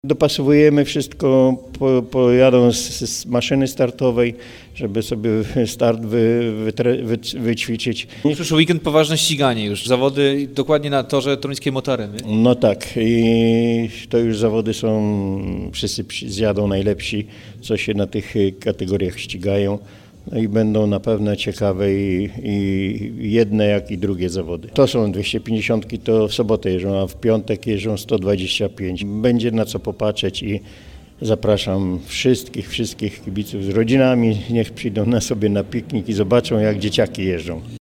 Dopasowujemy wszystko, pojadą z maszyny startowej, żeby sobie start wyćwiczyć. Przyszły weekend poważne ściganie już, zawody dokładnie na torze toruńskiej Motoreny. No tak, i to już zawody są, wszyscy zjadą najlepsi, co się na tych kategoriach ścigają. No i będą na pewno ciekawe i jedne, jak i drugie zawody. To są 250, to w sobotę jeżdżą, a w piątek jeżdżą 125. Będzie na co popatrzeć i zapraszam wszystkich kibiców z rodzinami, niech przyjdą sobie na piknik i zobaczą, jak dzieciaki jeżdżą.